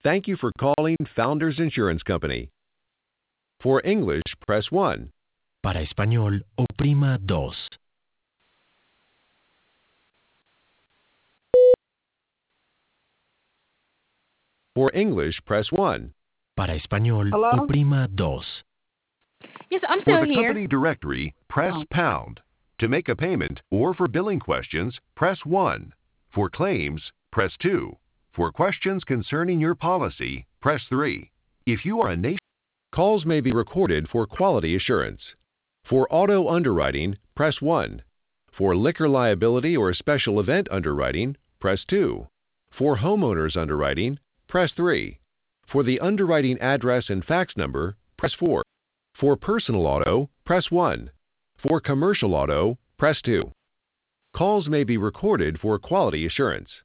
Thank you for calling Founders Insurance Company. For English, press 1. Para español, oprima 2. For English, press 1. Para español, Hello? oprima 2. Yes, I'm For still the here. company directory, press pound. To make a payment or for billing questions, press 1. For claims, press 2. For questions concerning your policy, press 3. If you are a nation, calls may be recorded for quality assurance. For auto underwriting, press 1. For liquor liability or special event underwriting, press 2. For homeowners underwriting, press 3. For the underwriting address and fax number, press 4. For personal auto, press 1. For commercial auto, press 2. Calls may be recorded for quality assurance.